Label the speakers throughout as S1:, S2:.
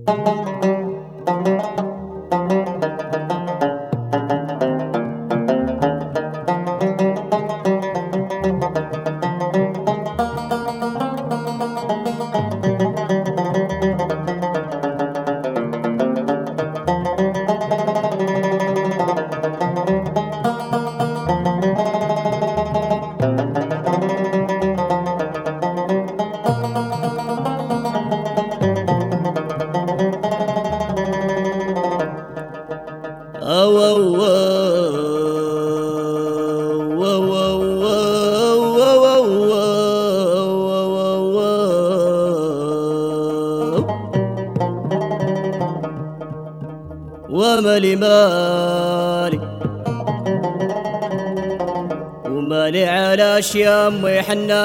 S1: ومالي مالي ومالي على شيام ويحنا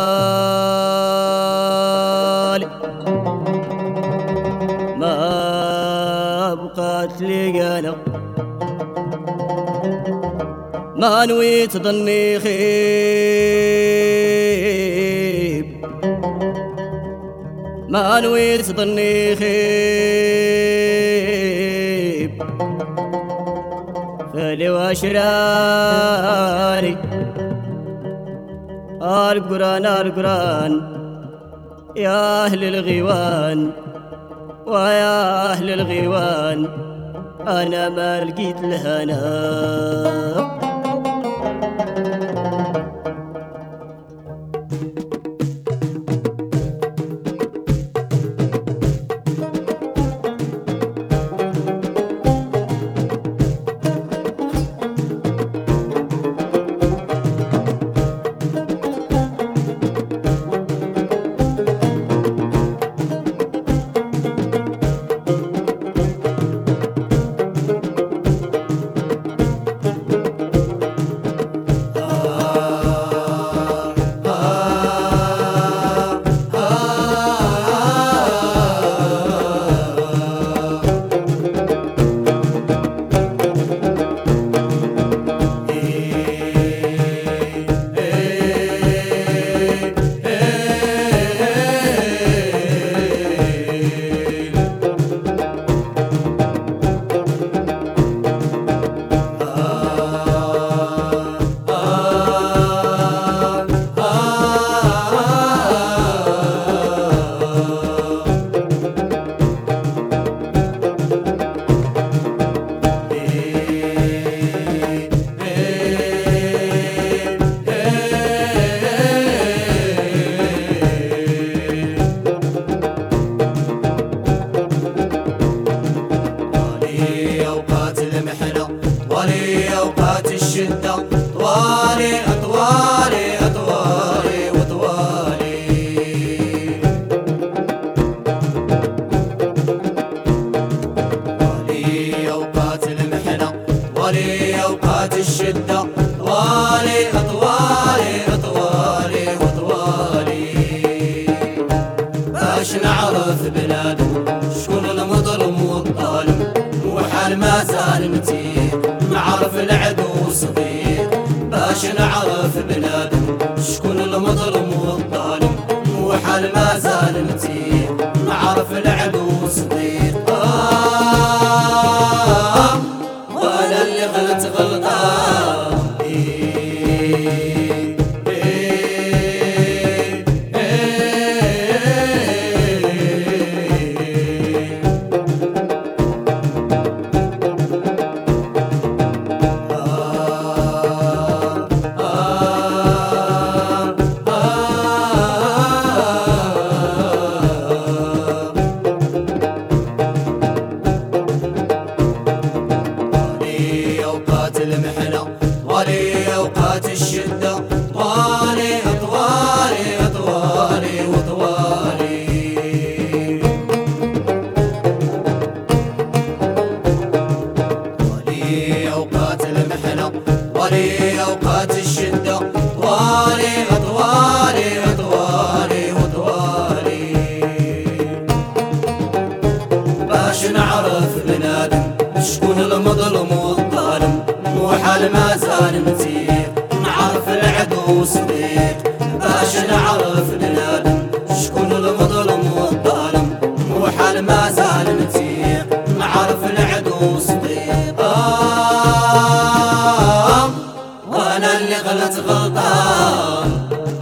S1: مالي ما بقات لي انا ما نويت ظني خيب ما نويت ظني خيب فلي واشراري القرآن القرآن يا أهل الغيوان ويا أهل الغيوان أنا ما لقيت الهنا.
S2: طوالي أوقات الشدة طوالي أطوالي أطوالي وطوالي طوالي أوقات المحنة طوالي أوقات الشدة طوالي أطوالي أطوالي وطوالي باش نعرف بلادنا شكون المظلم والظالم وحال ما زال متيه نعرف العدو صديق باش نعرف بلادنا شكون المظلم والظالم وحال ما زال متيه نعرف العدو صديق وانا اللي غلط غلطان طوالي أوقات الشدة طوالي أطوالي أطوالي وطوالي طوالي أوقات المحنة طوالي أوقات الشدة طوالي أطوالي أطوالي وطوالي باش نعرف بنادم شكون المظلوم والظالم وحال ما زال متيه نعرف العدو صديق باش نعرف بنادم شكون المظلوم والظالم وحال ما زال نتيق نعرف العدو صديق وانا اللي غلط غلطان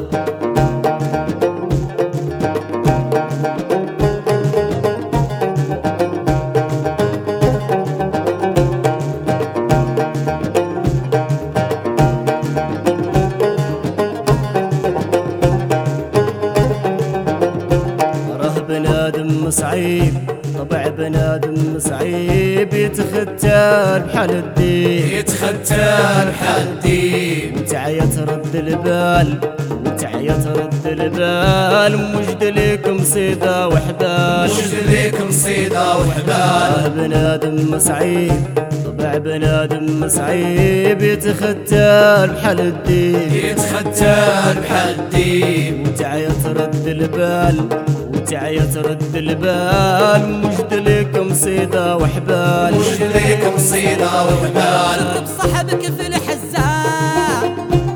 S1: بنادم صعيب طبع بنادم صعيب يتختال بحال الدين
S2: يتختال بحال الدين
S1: وتعيا ترد البال وتعيا ترد البال مجد ليكم صيدا وحبال
S2: مجد ليكم صيدا وحبال
S1: بنادم صعيب طبع بنادم صعيب يتختال بحال الدين
S2: يتختال بحال الدين
S1: وتعيا ترد البال وتعيا ترد البال مجد ليكم صيدا وحبال
S2: مجد ليكم صيدا وحبال
S3: جرب صاحبك في الحزة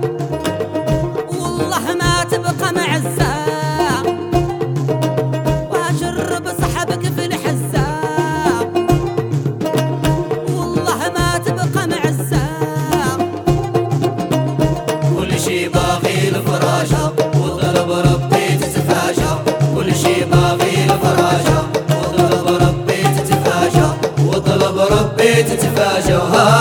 S3: والله ما تبقى معزة وجرب صاحبك في الحزة والله ما تبقى معزة
S2: كل شي باغي الفراشة وضرب ربي تتفاشى كل شي باغي الفراشة وضرب ربي تتفاشى وضرب ربي تتفاشى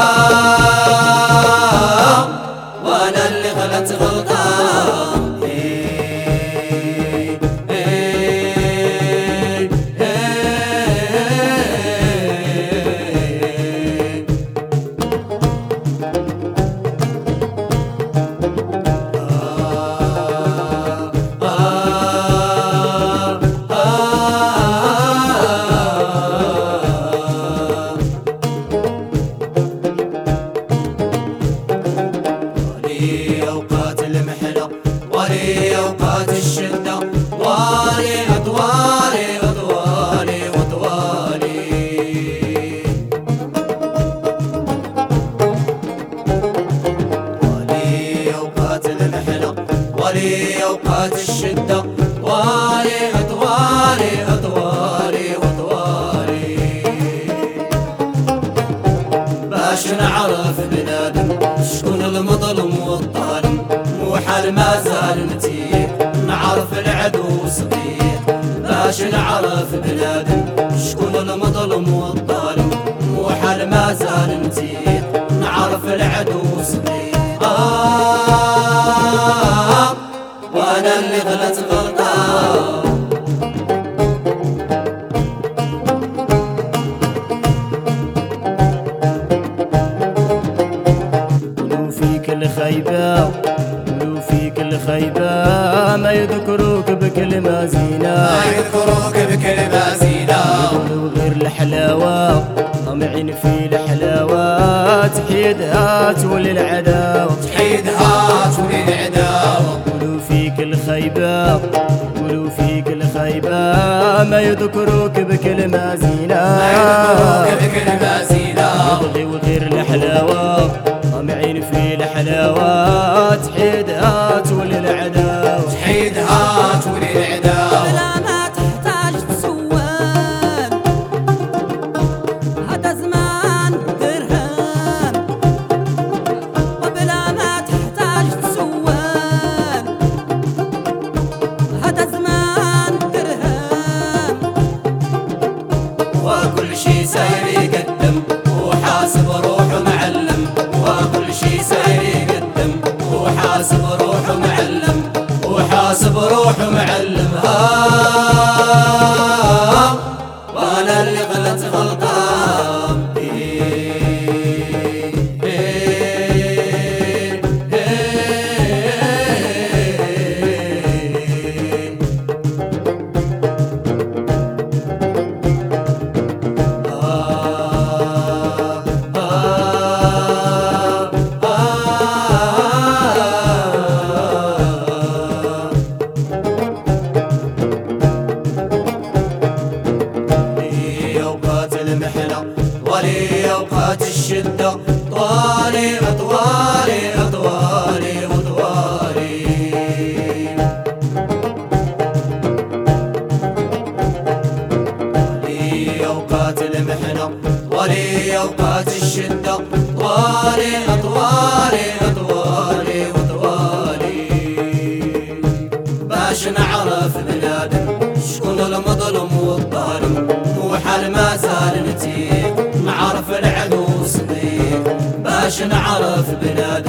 S2: وانا اللي غلط غلطان أوقات المحنة ولي أوقات الشدة ولي أطوالي أطوالي وطوالي ولي أوقات المحنة ولي أوقات الشدة ولي أطوالي أطوالي وطوالي باش نعرف بنادم شكون المظلوم والظالم مو حال ما زال نتيق نعرف العدو صديق باش نعرف بنادم شكون المظلوم والظالم مو حال ما زال نتيق نعرف العدو صديق وانا اللي غلط غلطان
S1: الخيبة ولو فيك الخيبة ما يذكروك بكلمة زينة
S2: ما يذكروك بكلمة زينة
S1: يقولوا غير الحلاوة طمعين في الحلاوة تحيدها تولي العداوة
S2: تحيدها تولي العداوة
S1: ولو فيك الخيبة ولو فيك الخيبة ما يذكروك بكلمة زينة
S2: ما يذكروك بكلمة زينة
S1: يبغيوا غير الحلاوة طمعين في الحلاوة تحيدها تولي العداوة
S2: تحيدها تولي العداوة
S3: بلا ما تحتاج تسوان هذا زمان درهم وبلا ما تحتاج تسوان هذا زمان درهم
S2: وكل شي ساير يقدم وحاسب روحه معلم وكل شي ساير يقدم وحاسب روحه معلم وحاسب روحه معلم وانا اللي غلط غلطان ولي أوقات الشدة طوالي أطوالي أطوالي وطوالي اوقات المحنة، طوالي اوقات الشدة، طوالي اطوالي اطوالي وطوالي. باش نعرف بنادم شكون المظلوم والظالم، مو حال ما زال نتيه نعرف العدو صديق. باش نعرف بنادم